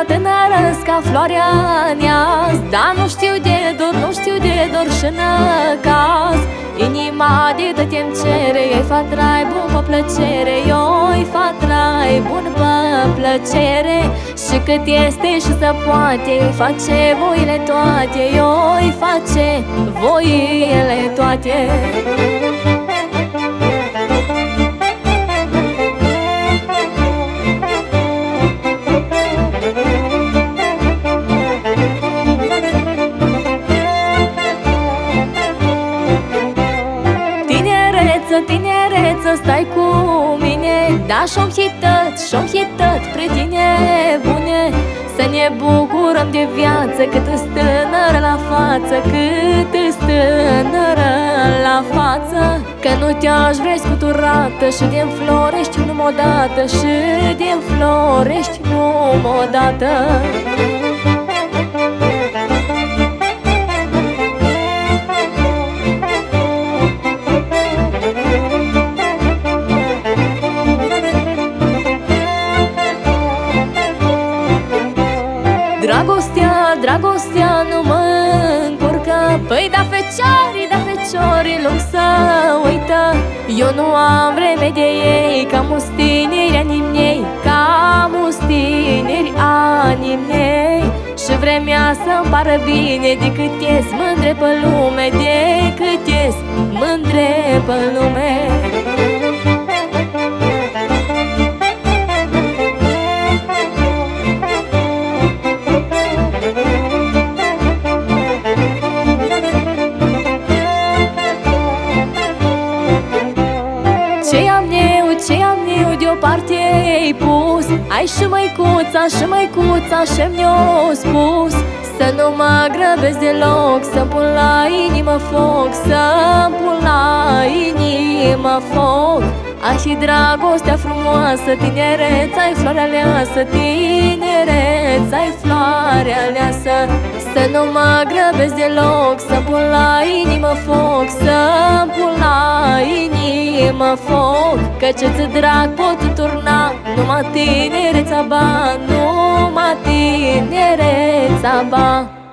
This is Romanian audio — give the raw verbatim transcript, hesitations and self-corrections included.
tânără ca floarea neaz, dar nu știu de dor, nu știu de dor și năcaz. Inima de tot îmi cere, eu-i fatrai bun pe plăcere, eu-i fatrai bun pe plăcere. Și cât este și se poate, eu-i face voile toate, eu-i face voile toate. Tinereță, stai cu mine, da și-om hităt, și-om hităt pre tine bune. Să ne bucurăm de viață, cât-s tânără la față, cât-s tânără la față. Că nu te-aș vrea scuturată și de-nflorești numai odată, și de-nflorești numai odată. Dragostea, dragostea nu mă încurcă, păi da feciorii, da feciorii lung să uită. Eu nu am vreme de ei, ca mulți tineri ani-mi mei, ca mulți tineri ani-mi mei. Și vremea să-mi pară bine, decât ies mândre pe lume, decât ies mândre pe lume. Ce am eu, ce am eu deoparte ei pus, ai și măicuța, și măicuța și-mi ne-o spus. Să nu mă grăbesc deloc, să-mi pun la inimă foc, să-mi pun la inimă foc. Ai și dragostea frumoasă, tinereța-i floarea aleasă, tinereța-i floarea aleasă. Să nu mă grăbesc deloc, să-mi pun la inimă foc, să-mi pun la inimă foc. Că ce-ți drag pot turna, numai tinereța ba, numai tinereța ba.